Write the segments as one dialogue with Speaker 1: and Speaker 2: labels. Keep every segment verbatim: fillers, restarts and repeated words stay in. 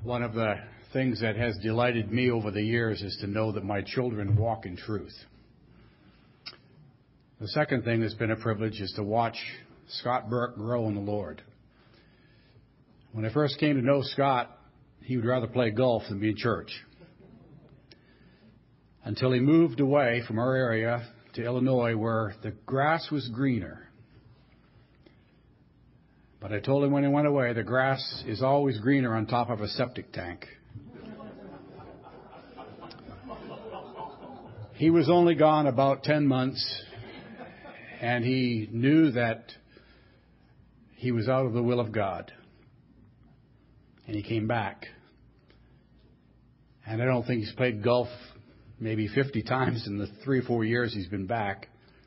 Speaker 1: One of the things that has delighted me over the years is to know that my children walk in truth. The second thing that's been a privilege is to watch Scott Burke grow in the Lord. When I first came to know Scott, he would rather play golf than be in church. Until he moved away from our area to Illinois where the grass was greener. But I told him when he went away, the grass is always greener on top of a septic tank. He was only gone about ten months, and he knew that he was out of the will of God. And he came back. And I don't think he's played golf maybe fifty times in the three or four years he's been back.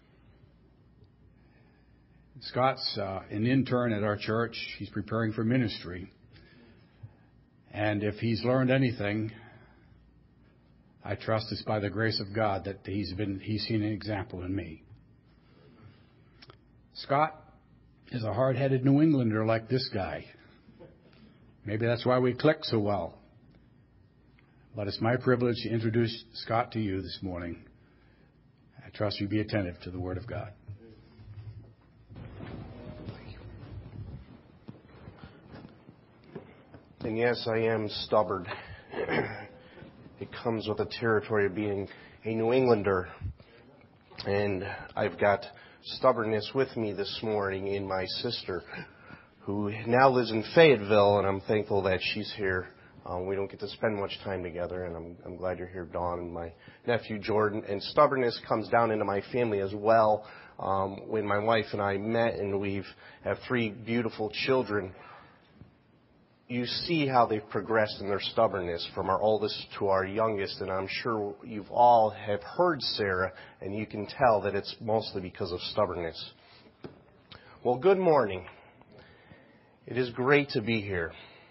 Speaker 1: Scott's uh, an intern at our church. He's preparing for ministry. And if he's learned anything, I trust it's by the grace of God that he's been he's seen an example in me. Scott is a hard-headed New Englander like this guy. Maybe that's why we click so well. But it's my privilege to introduce Scott to you this morning. I trust you be attentive to the Word of God.
Speaker 2: And yes, I am stubborn. It comes with the territory of being a New Englander. And I've got stubbornness with me this morning in my sister, who now lives in Fayetteville, and I'm thankful that she's here. Um, we don't get to spend much time together, and I'm, I'm glad you're here, Dawn, and my nephew, Jordan. And stubbornness comes down into my family as well. Um, when my wife and I met, and we've have three beautiful children, you see how they've progressed in their stubbornness from our oldest to our youngest, and I'm sure you've all have heard Sarah, and you can tell that it's mostly because of stubbornness. Well, good morning. It is great to be here.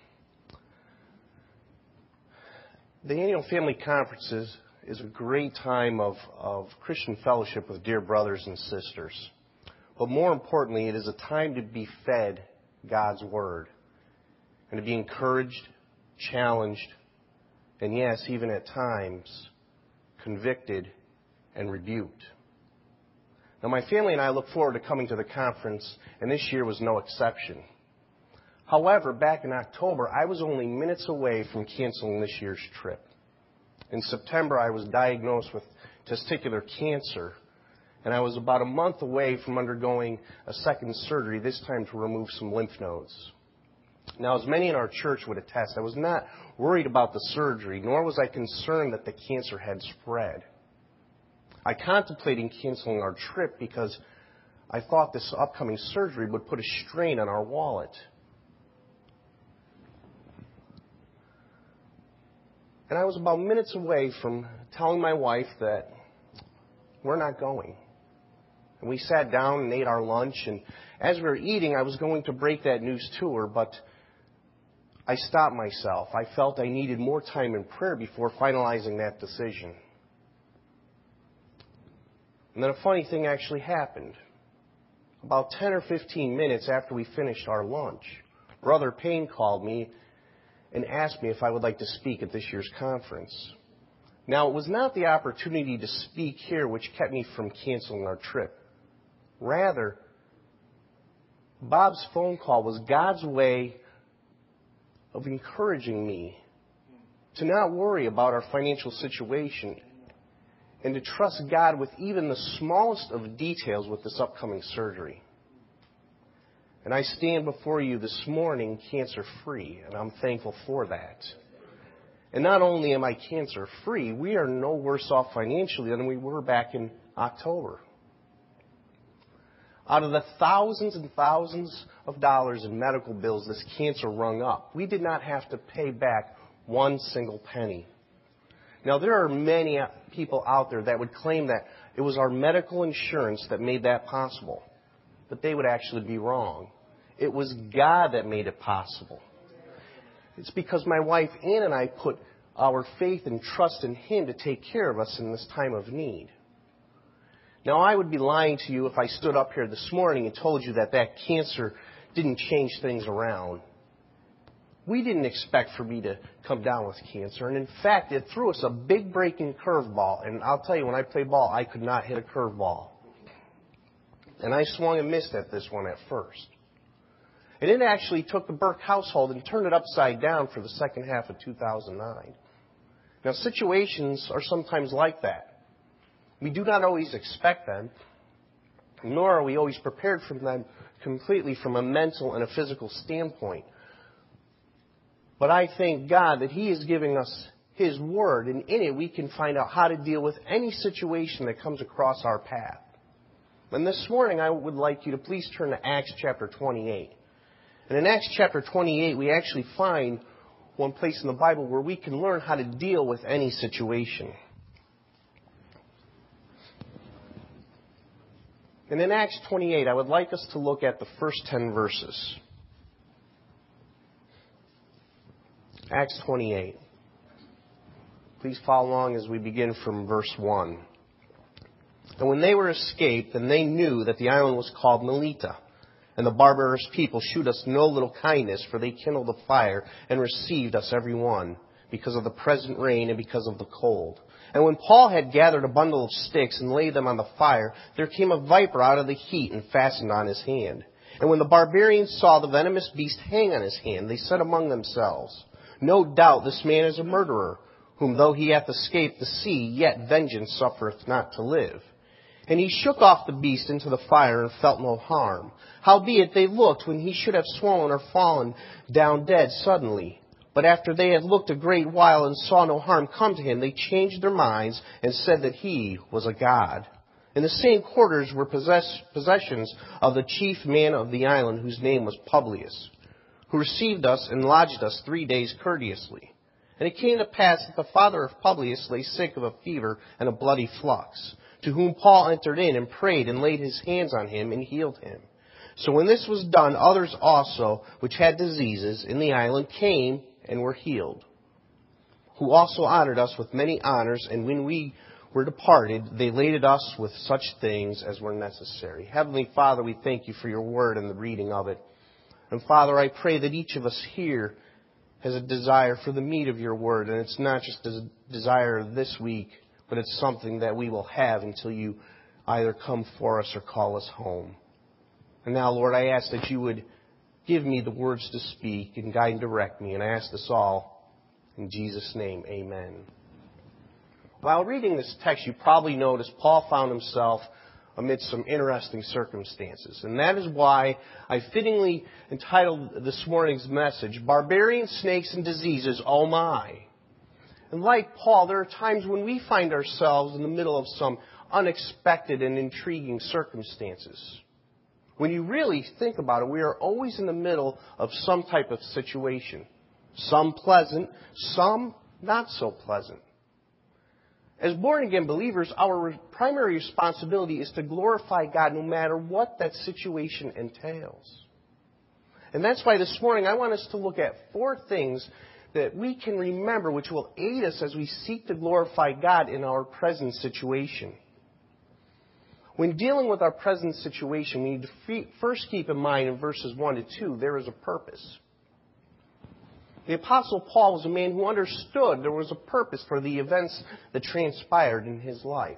Speaker 2: The annual family conferences is a great time of, of Christian fellowship with dear brothers and sisters. But more importantly, it is a time to be fed God's Word and to be encouraged, challenged, and yes, even at times, convicted and rebuked. Now, my family and I look forward to coming to the conference, and this year was no exception. However, back in October, I was only minutes away from canceling this year's trip. In September, I was diagnosed with testicular cancer, and I was about a month away from undergoing a second surgery, this time to remove some lymph nodes. Now, as many in our church would attest, I was not worried about the surgery, nor was I concerned that the cancer had spread. I contemplated canceling our trip because I thought this upcoming surgery would put a strain on our wallet. And I was about minutes away from telling my wife that we're not going. And we sat down and ate our lunch, and as we were eating, I was going to break that news to her, but I stopped myself. I felt I needed more time in prayer before finalizing that decision. And then a funny thing actually happened. About ten or fifteen minutes after we finished our lunch, Brother Payne called me and asked me if I would like to speak at this year's conference. Now, it was not the opportunity to speak here which kept me from canceling our trip. Rather, Bob's phone call was God's way of encouraging me to not worry about our financial situation and to trust God with even the smallest of details with this upcoming surgery. And I stand before you this morning cancer-free, and I'm thankful for that. And not only am I cancer-free, we are no worse off financially than we were back in October. Out of the thousands and thousands of dollars in medical bills this cancer rung up, we did not have to pay back one single penny. Now, there are many people out there that would claim that it was our medical insurance that made that possible. But they would actually be wrong. It was God that made it possible. It's because my wife Ann and I put our faith and trust in Him to take care of us in this time of need. Now, I would be lying to you if I stood up here this morning and told you that that cancer didn't change things around. We didn't expect for me to come down with cancer. And in fact, it threw us a big breaking curveball. And I'll tell you, when I play ball, I could not hit a curveball. And I swung and missed at this one at first. And it actually took the Burke household and turned it upside down for the second half of two thousand nine. Now, situations are sometimes like that. We do not always expect them, nor are we always prepared for them completely from a mental and a physical standpoint. But I thank God that He is giving us His Word, and in it we can find out how to deal with any situation that comes across our path. And this morning I would like you to please turn to Acts chapter twenty-eight. And in Acts chapter twenty-eight we actually find one place in the Bible where we can learn how to deal with any situation. And in Acts twenty-eight, I would like us to look at the first ten verses. Acts twenty-eight. Please follow along as we begin from verse one. And when they were escaped, and they knew that the island was called Melita, and the barbarous people shewed us no little kindness, for they kindled a fire and received us every one, because of the present rain and because of the cold. And when Paul had gathered a bundle of sticks and laid them on the fire, there came a viper out of the heat and fastened on his hand. And when the barbarians saw the venomous beast hang on his hand, they said among themselves, No doubt this man is a murderer, whom though he hath escaped the sea, yet vengeance suffereth not to live. And he shook off the beast into the fire and felt no harm. Howbeit they looked when he should have swollen or fallen down dead suddenly. But after they had looked a great while and saw no harm come to him, they changed their minds and said that he was a god. In the same quarters were possess- possessions of the chief man of the island, whose name was Publius, who received us and lodged us three days courteously. And it came to pass that the father of Publius lay sick of a fever and a bloody flux, to whom Paul entered in and prayed and laid his hands on him and healed him. So when this was done, others also, which had diseases in the island, came and were healed, who also honored us with many honors, and when we were departed, they laded us with such things as were necessary. Heavenly Father, we thank you for your word and the reading of it. And Father, I pray that each of us here has a desire for the meat of your word, and it's not just a desire this week, but it's something that we will have until you either come for us or call us home. And now, Lord, I ask that you would give me the words to speak and guide and direct me. And I ask this all in Jesus' name, amen. While reading this text, you probably noticed Paul found himself amidst some interesting circumstances. And that is why I fittingly entitled this morning's message, Barbarian Snakes and Diseases, Oh My. And like Paul, there are times when we find ourselves in the middle of some unexpected and intriguing circumstances. When you really think about it, we are always in the middle of some type of situation. Some pleasant, some not so pleasant. As born-again believers, our primary responsibility is to glorify God no matter what that situation entails. And that's why this morning I want us to look at four things that we can remember which will aid us as we seek to glorify God in our present situation. When dealing with our present situation, we need to first keep in mind in verses one to two, there is a purpose. The Apostle Paul was a man who understood there was a purpose for the events that transpired in his life.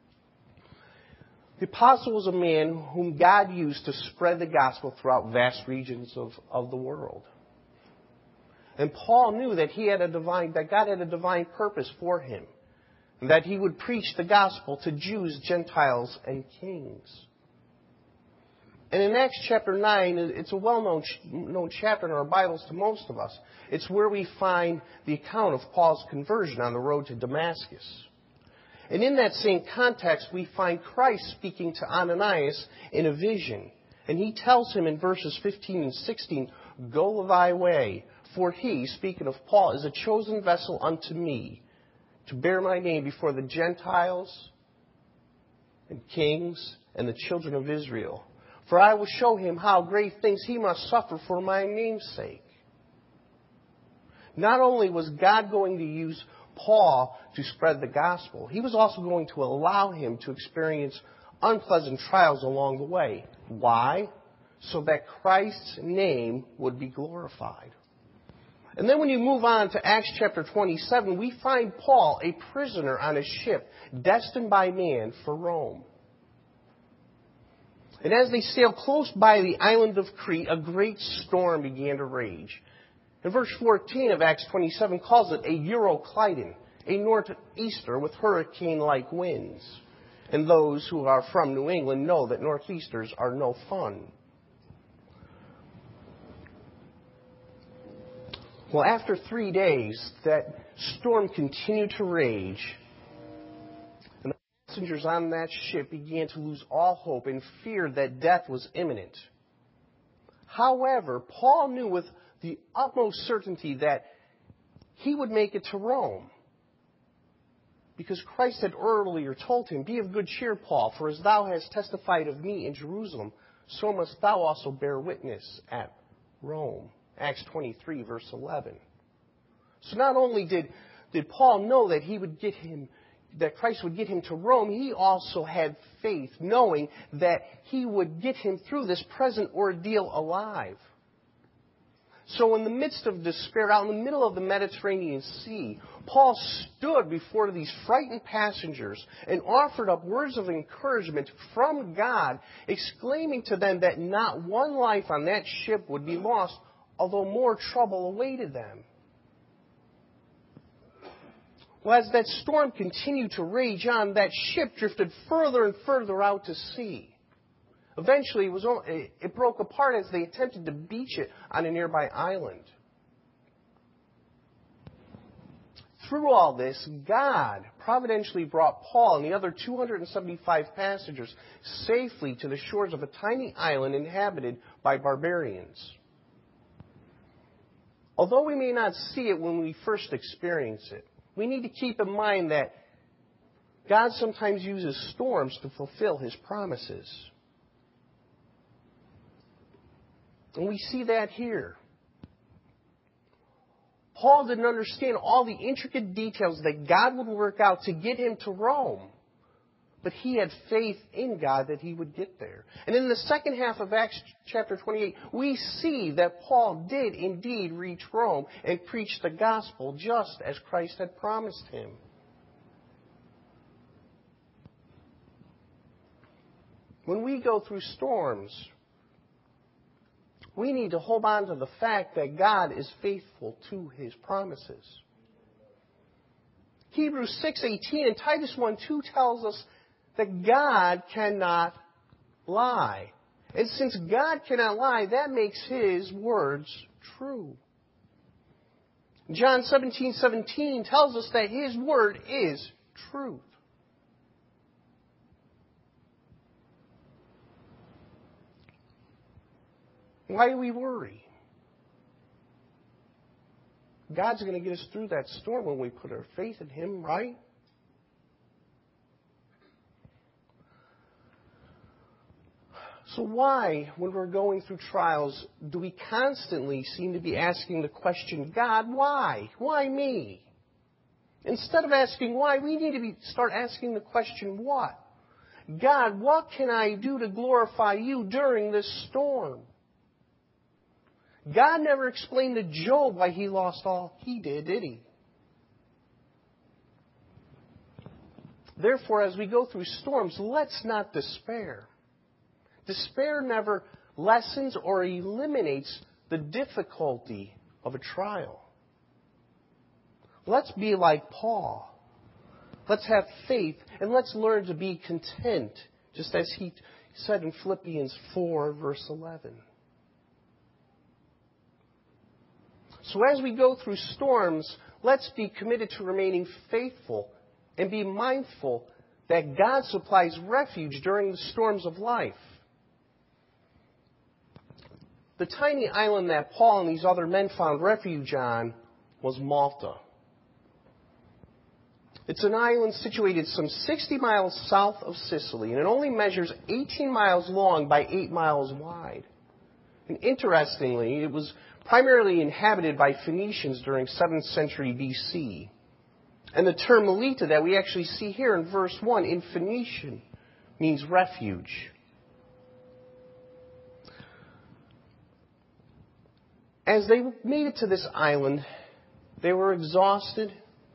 Speaker 2: The Apostle was a man whom God used to spread the gospel throughout vast regions of, of the world. And Paul knew that he had a divine, that God had a divine purpose for him. And that he would preach the gospel to Jews, Gentiles, and kings. And in Acts chapter nine, it's a well-known known chapter in our Bibles to most of us. It's where we find the account of Paul's conversion on the road to Damascus. And in that same context, we find Christ speaking to Ananias in a vision. And he tells him in verses fifteen and sixteen, Go thy way, for he, speaking of Paul, is a chosen vessel unto me, to bear my name before the Gentiles and kings and the children of Israel. For I will show him how great things he must suffer for my name's sake. Not only was God going to use Paul to spread the gospel, he was also going to allow him to experience unpleasant trials along the way. Why? So that Christ's name would be glorified. And then when you move on to Acts chapter twenty-seven, we find Paul a prisoner on a ship destined by man for Rome. And as they sailed close by the island of Crete, a great storm began to rage. And verse fourteen of Acts twenty-seven calls it a Euroclydon, a northeaster with hurricane-like winds. And those who are from New England know that northeasters are no fun. Well, after three days, that storm continued to rage. And the passengers on that ship began to lose all hope and feared that death was imminent. However, Paul knew with the utmost certainty that he would make it to Rome. Because Christ had earlier told him, "Be of good cheer, Paul, for as thou hast testified of me in Jerusalem, so must thou also bear witness at Rome." Acts twenty-three, verse eleven. So not only did, did Paul know that he would get him, that Christ would get him to Rome, he also had faith, knowing that he would get him through this present ordeal alive. So in the midst of despair, out in the middle of the Mediterranean Sea, Paul stood before these frightened passengers and offered up words of encouragement from God, exclaiming to them that not one life on that ship would be lost, although more trouble awaited them. Well, as that storm continued to rage on, that ship drifted further and further out to sea. Eventually, it, was, it broke apart as they attempted to beach it on a nearby island. Through all this, God providentially brought Paul and the other two hundred seventy-five passengers safely to the shores of a tiny island inhabited by barbarians. Although we may not see it when we first experience it, we need to keep in mind that God sometimes uses storms to fulfill His promises. And we see that here. Paul didn't understand all the intricate details that God would work out to get him to Rome. But he had faith in God that he would get there. And in the second half of Acts chapter twenty-eight, we see that Paul did indeed reach Rome and preach the gospel just as Christ had promised him. When we go through storms, we need to hold on to the fact that God is faithful to His promises. Hebrews six eighteen and Titus one two tells us that God cannot lie. And since God cannot lie, that makes His words true. John seventeen seventeen tells us that His word is truth. Why do we worry? God's going to get us through that storm when we put our faith in Him, right? So why, when we're going through trials, do we constantly seem to be asking the question, God, why? Why me? Instead of asking why, we need to be, start asking the question, what? God, what can I do to glorify You during this storm? God never explained to Job why he lost all he did, did He? Therefore, as we go through storms, let's not despair. Despair never lessens or eliminates the difficulty of a trial. Let's be like Paul. Let's have faith and let's learn to be content, just as he said in Philippians four, verse eleven. So as we go through storms, let's be committed to remaining faithful and be mindful that God supplies refuge during the storms of life. The tiny island that Paul and these other men found refuge on was Malta. It's an island situated some sixty miles south of Sicily, and it only measures eighteen miles long by eight miles wide. And interestingly, it was primarily inhabited by Phoenicians during seventh century B C. And the term Melita that we actually see here in verse one in Phoenician means refuge. as they made it to this island, they were exhausted,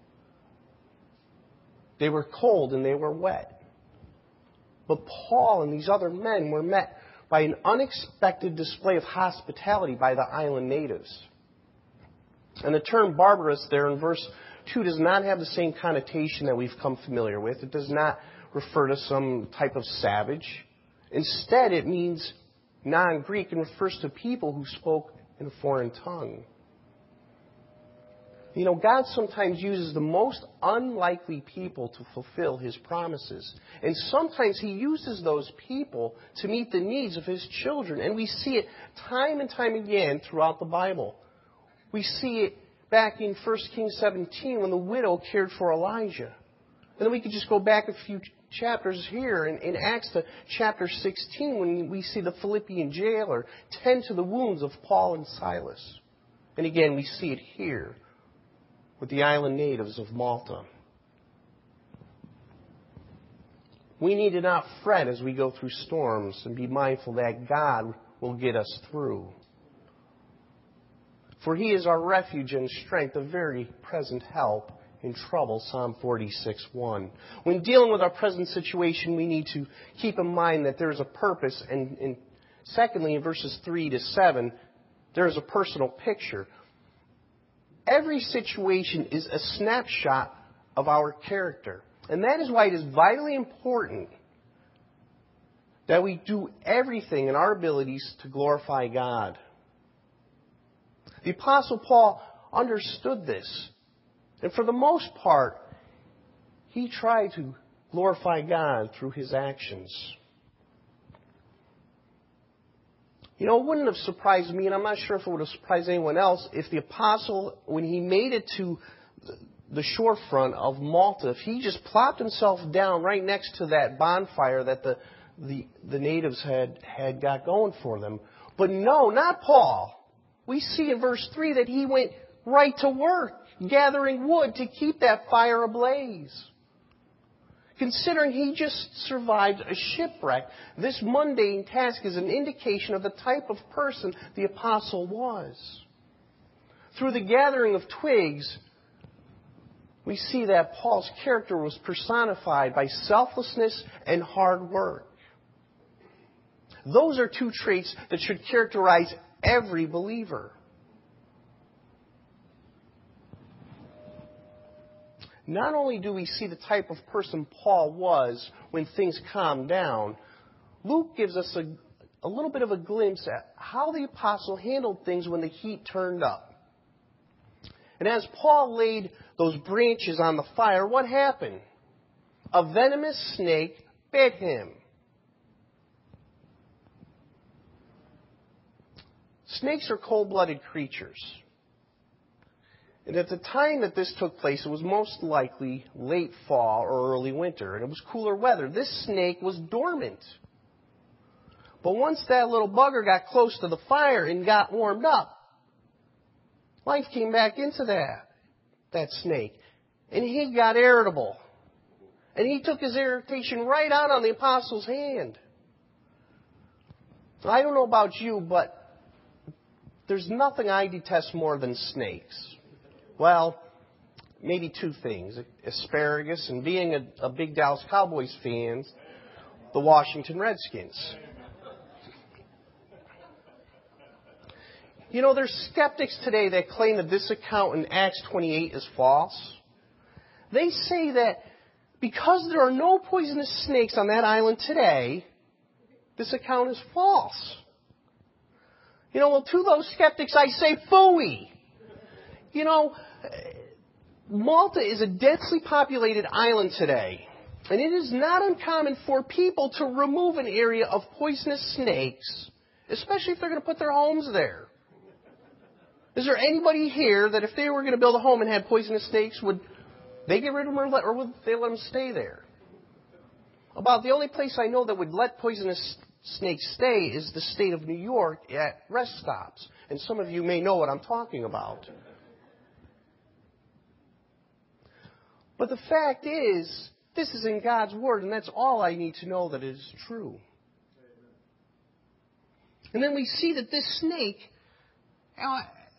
Speaker 2: they were cold, and they were wet. But Paul and these other men were met by an unexpected display of hospitality by the island natives. And the term barbarous there in verse two does not have the same connotation that we've come familiar with. It does not refer to some type of savage. Instead, it means non-Greek and refers to people who spoke in a foreign tongue. You know, God sometimes uses the most unlikely people to fulfill His promises. And sometimes He uses those people to meet the needs of His children. And we see it time and time again throughout the Bible. We see it back in First Kings seventeen when the widow cared for Elijah. And then we could just go back a few chapters here in, in Acts to chapter sixteen when we see the Philippian jailer tend to the wounds of Paul and Silas. And again, we see it here with the island natives of Malta. We need to not fret as we go through storms and be mindful that God will get us through. For He is our refuge and strength, a very present help in trouble, Psalm forty-six one. When dealing with our present situation, we need to keep in mind that there is a purpose. And, and secondly, in verses three to seven, there is a personal picture. Every situation is a snapshot of our character. And that is why it is vitally important that we do everything in our abilities to glorify God. The Apostle Paul understood this. And for the most part, he tried to glorify God through his actions. You know, it wouldn't have surprised me, and I'm not sure if it would have surprised anyone else, if the apostle, when he made it to the shorefront of Malta, if he just plopped himself down right next to that bonfire that the, the, the natives had, had got going for them. But no, not Paul. We see in verse three that he went right to work, gathering wood to keep that fire ablaze. Considering he just survived a shipwreck, this mundane task is an indication of the type of person the apostle was. Through the gathering of twigs, we see that Paul's character was personified by selflessness and hard work. Those are two traits that should characterize every believer. Not only do we see the type of person Paul was when things calmed down, Luke gives us a, a little bit of a glimpse at how the apostle handled things when the heat turned up. And as Paul laid those branches on the fire, what happened? A venomous snake bit him. Snakes are cold-blooded creatures. And at the time that this took place, it was most likely late fall or early winter, and it was cooler weather. This snake was dormant. But once that little bugger got close to the fire and got warmed up, life came back into that, that snake. And he got irritable. And he took his irritation right out on the apostle's hand. I don't know about you, but there's nothing I detest more than snakes. Well, maybe two things. Asparagus and being a, a big Dallas Cowboys fan, the Washington Redskins. You know, there's skeptics today that claim that this account in Acts twenty-eight is false. They say that because there are no poisonous snakes on that island today, this account is false. You know, well, to those skeptics, I say, phooey. You know, Malta is a densely populated island today. And it is not uncommon for people to remove an area of poisonous snakes, especially if they're going to put their homes there. Is there anybody here that if they were going to build a home and had poisonous snakes, would they get rid of them or, let, or would they let them stay there? About the only place I know that would let poisonous snakes stay is the state of New York at rest stops. And some of you may know what I'm talking about. But the fact is, this is in God's Word, and that's all I need to know that it is true. And then we see that this snake,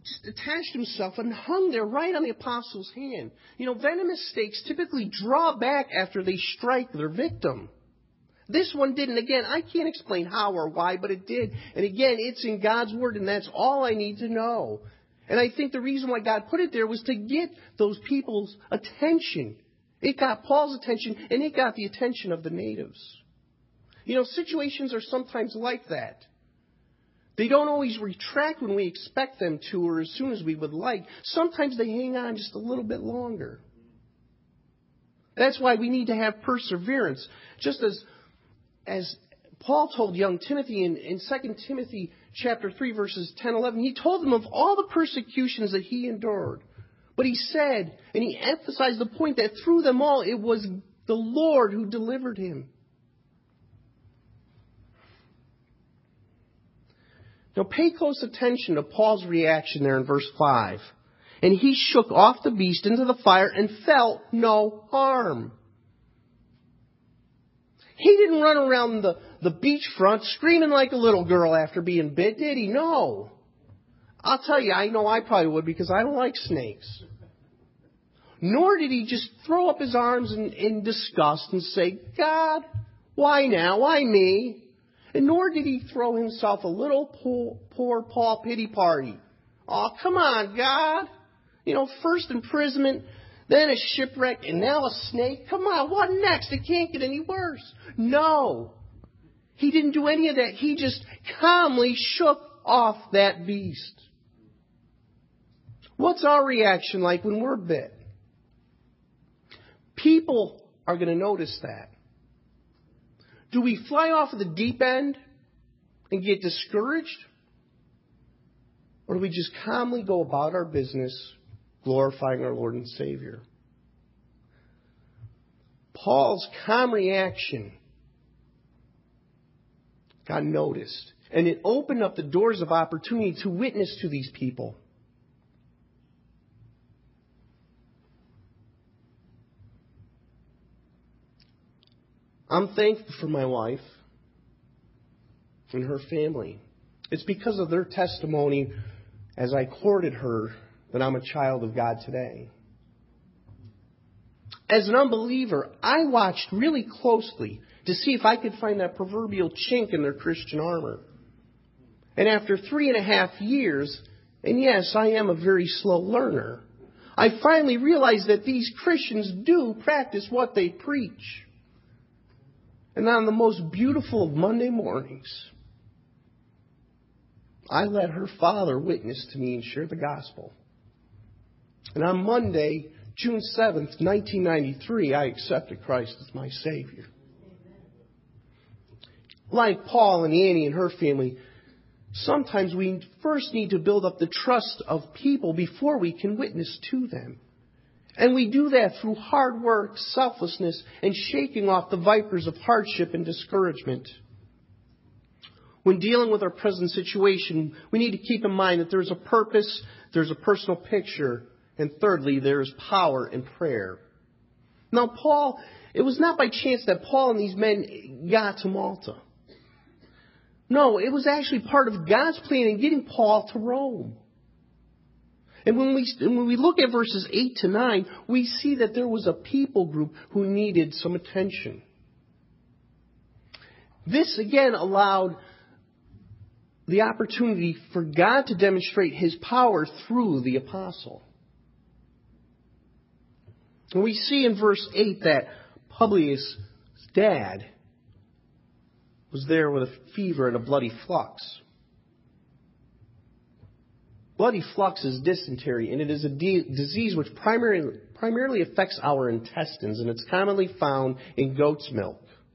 Speaker 2: just attached himself and hung there right on the apostle's hand. You know, venomous snakes typically draw back after they strike their victim. This one didn't. Again, I can't explain how or why, but it did. And again, it's in God's Word, and that's all I need to know. And I think the reason why God put it there was to get those people's attention. It got Paul's attention, and it got the attention of the natives. You know, situations are sometimes like that. They don't always retract when we expect them to or as soon as we would like. Sometimes they hang on just a little bit longer. That's why we need to have perseverance. Just as, as Paul told young Timothy in, in Second Timothy chapter three, verses ten, eleven, he told them of all the persecutions that he endured. But he said, and he emphasized the point that through them all, it was the Lord who delivered him. Now pay close attention to Paul's reaction there in verse five. And he shook off the beast into the fire and felt no harm. He didn't run around the, the beachfront screaming like a little girl after being bit, did he? No. I'll tell you, I know I probably would because I don't like snakes. Nor did he just throw up his arms in, in disgust and say, God, why now? Why me? And nor did he throw himself a little poor, poor Paul pity party. Oh, come on, God. You know, first imprisonment, then a shipwreck, and now a snake. Come on, what next? It can't get any worse. No. He didn't do any of that. He just calmly shook off that beast. What's our reaction like when we're bit? People are going to notice that. Do we fly off of the deep end and get discouraged? Or do we just calmly go about our business, glorifying our Lord and Savior? Paul's calm reaction got noticed. And it opened up the doors of opportunity to witness to these people. I'm thankful for my wife and her family. It's because of their testimony as I courted her that I'm a child of God today. As an unbeliever, I watched really closely to see if I could find that proverbial chink in their Christian armor. And after three and a half years, and yes, I am a very slow learner, I finally realized that these Christians do practice what they preach. And on the most beautiful of Monday mornings, I let her father witness to me and share the gospel. And on Monday, June seventh, nineteen ninety-three, I accepted Christ as my Savior. Like Paul and Annie and her family, sometimes we first need to build up the trust of people before we can witness to them. And we do that through hard work, selflessness, and shaking off the vipers of hardship and discouragement. When dealing with our present situation, we need to keep in mind that there's a purpose, there's a personal picture, and thirdly, there's power in prayer. Now, Paul, it was not by chance that Paul and these men got to Malta. No, it was actually part of God's plan in getting Paul to Rome. And when we, when we look at verses eight to nine, we see that there was a people group who needed some attention. This, again, allowed the opportunity for God to demonstrate His power through the apostle. And we see in verse eight that Publius' dad was there with a fever and a bloody flux. Bloody flux is dysentery, and it is a de- disease which primarily, primarily affects our intestines, and it's commonly found in goat's milk.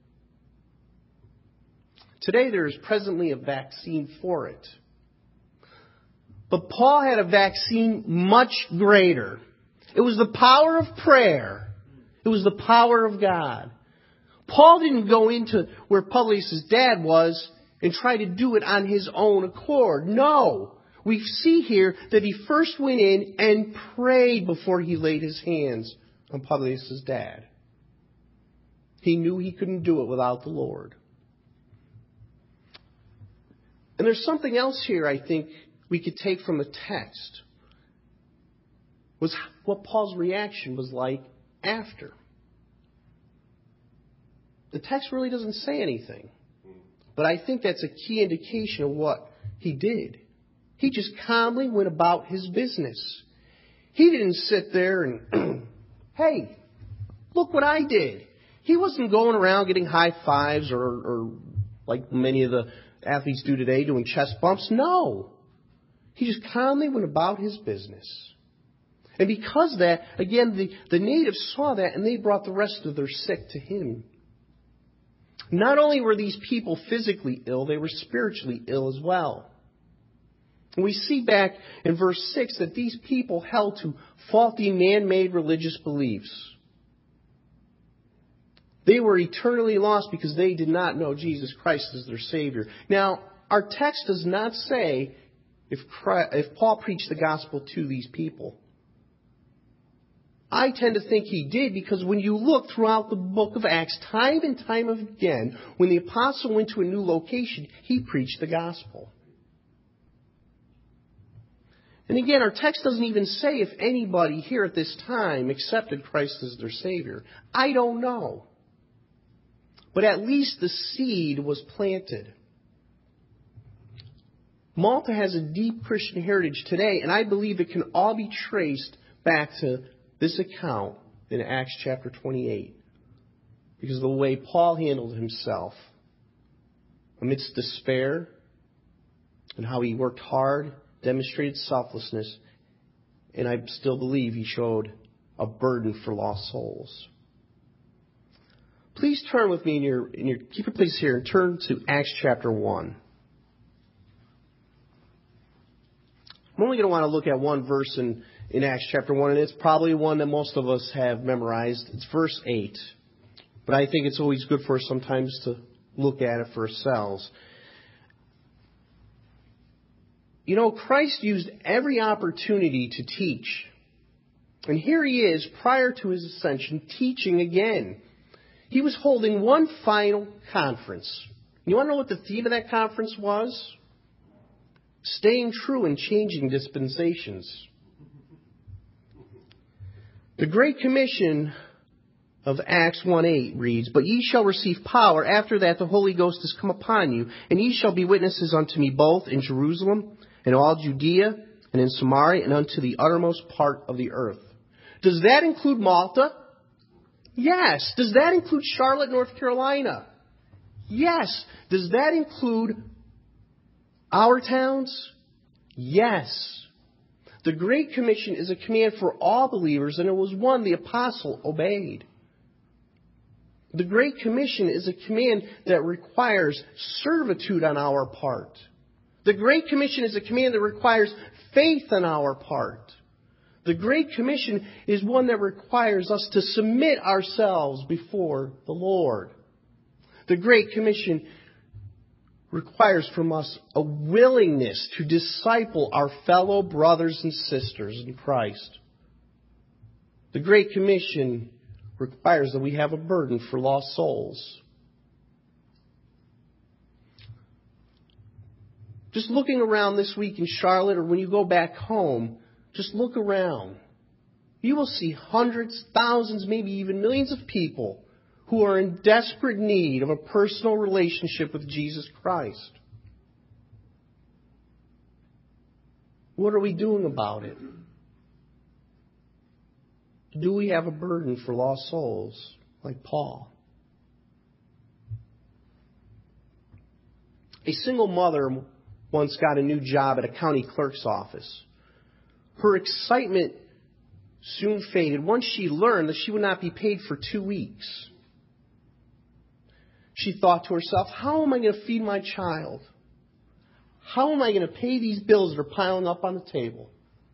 Speaker 2: Today there is presently a vaccine for it. But Paul had a vaccine much greater. It was the power of prayer. It was the power of God. Paul didn't go into where Publius' dad was and try to do it on his own accord. No. We see here that he first went in and prayed before he laid his hands on Publius' dad. He knew he couldn't do it without the Lord. And there's something else here I think
Speaker 3: we could take from the text was what Paul's reaction was like after. The text really doesn't say anything. But I think that's a key indication of what he did. He just calmly went about his business. He didn't sit there and, hey, look what I did. He wasn't going around getting high fives or, or like many of the athletes do today, doing chest bumps. No. He just calmly went about his business. And because of that, again, the, the natives saw that and they brought the rest of their sick to him. Not only were these people physically ill, they were spiritually ill as well. And we see back in verse six that these people held to faulty man-made religious beliefs. They were eternally lost because they did not know Jesus Christ as their Savior. Now, our text does not say if, Christ, if Paul preached the gospel to these people. I tend to think he did because when you look throughout the book of Acts, time and time again, when the apostle went to a new location, he preached the gospel. And again, our text doesn't even say if anybody here at this time accepted Christ as their Savior. I don't know. But at least the seed was planted. Malta has a deep Christian heritage today, and I believe it can all be traced back to this account in Acts chapter twenty-eight. Because of the way Paul handled himself amidst despair and how he worked hard, demonstrated selflessness, and I still believe he showed a burden for lost souls. Please turn with me in your, in your keep your place here and turn to Acts chapter one. I'm only going to want to look at one verse in, in Acts chapter one, and it's probably one that most of us have memorized. It's verse eight. But I think it's always good for us sometimes to look at it for ourselves. You know, Christ used every opportunity to teach. And here he is, prior to his ascension, teaching again. He was holding one final conference. You want to know what the theme of that conference was? Staying true and changing dispensations. The Great Commission of Acts one eight reads, "But ye shall receive power. After that the Holy Ghost is come upon you, and ye shall be witnesses unto me both in Jerusalem, and all Judea, and in Samaria, and unto the uttermost part of the earth." Does that include Malta? Yes. Does that include Charlotte, North Carolina? Yes. Does that include our towns? Yes. The Great Commission is a command for all believers, and it was one the apostle obeyed. The Great Commission is a command that requires servitude on our part. The Great Commission is a command that requires faith on our part. The Great Commission is one that requires us to submit ourselves before the Lord. The Great Commission requires from us a willingness to disciple our fellow brothers and sisters in Christ. The Great Commission requires that we have a burden for lost souls. Just looking around this week in Charlotte, or when you go back home, just look around. You will see hundreds, thousands, maybe even millions of people who are in desperate need of a personal relationship with Jesus Christ. What are we doing about it? Do we have a burden for lost souls like Paul? A single mother once got a new job at a county clerk's office. Her excitement soon faded once she learned that she would not be paid for two weeks. She thought to herself, how am I going to feed my child? How am I going to pay these bills that are piling up on the table?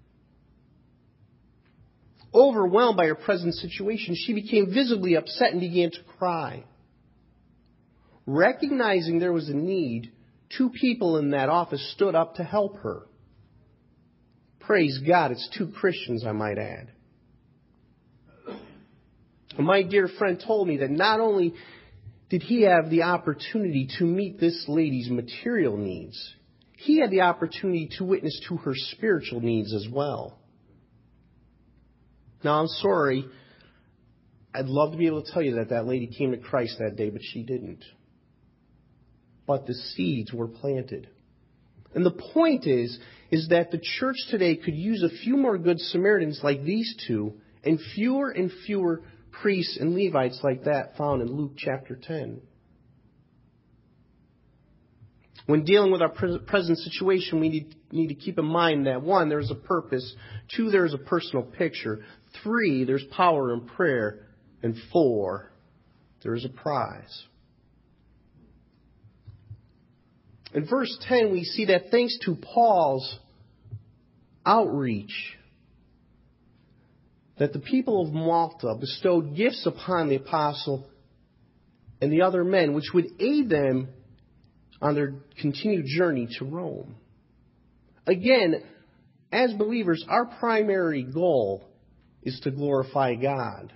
Speaker 3: Overwhelmed by her present situation, she became visibly upset and began to cry. Recognizing there was a need, two people in that office stood up to help her. Praise God, it's two Christians, I might add. And my dear friend told me that not only did he have the opportunity to meet this lady's material needs, he had the opportunity to witness to her spiritual needs as well. Now, I'm sorry. I'd love to be able to tell you that that lady came to Christ that day, but she didn't. But the seeds were planted. And the point is, is that the church today could use a few more good Samaritans like these two, and fewer and fewer priests and Levites like that found in Luke chapter ten. When dealing with our present situation, we need, need to keep in mind that, one, there's a purpose. Two, there's a personal picture. Three, there's power in prayer. And four, there's a prize. In verse ten, we see that thanks to Paul's outreach, that the people of Malta bestowed gifts upon the apostle and the other men, which would aid them on their continued journey to Rome. Again, as believers, our primary goal is to glorify God.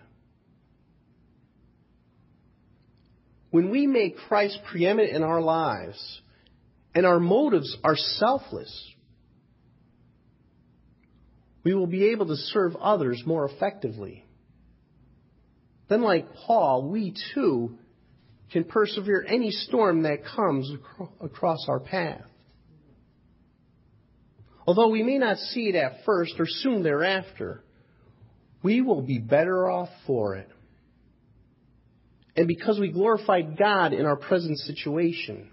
Speaker 3: When we make Christ preeminent in our lives, and our motives are selfless, we will be able to serve others more effectively. Then, like Paul, we too can persevere any storm that comes across our path. Although we may not see it at first or soon thereafter, we will be better off for it. And because we glorified God in our present situation,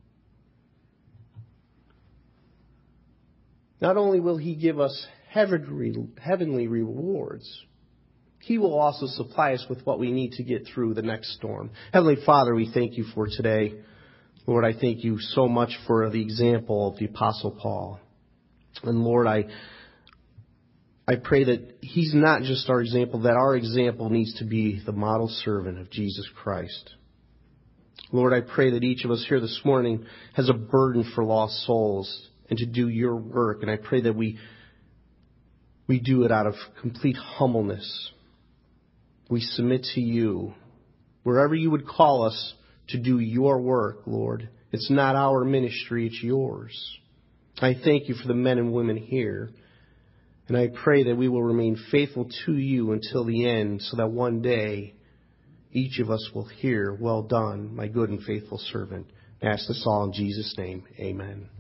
Speaker 3: not only will He give us heavenly rewards, He will also supply us with what we need to get through the next storm. Heavenly Father, we thank You for today. Lord, I thank You so much for the example of the Apostle Paul. And Lord, I I pray that he's not just our example, that our example needs to be the model servant of Jesus Christ. Lord, I pray that each of us here this morning has a burden for lost souls and to do Your work. And I pray that we we do it out of complete humbleness. We submit to You. Wherever You would call us to do Your work, Lord. It's not our ministry, it's Yours. I thank You for the men and women here. And I pray that we will remain faithful to You until the end, so that one day each of us will hear, "Well done, my good and faithful servant." I ask this all in Jesus' name. Amen.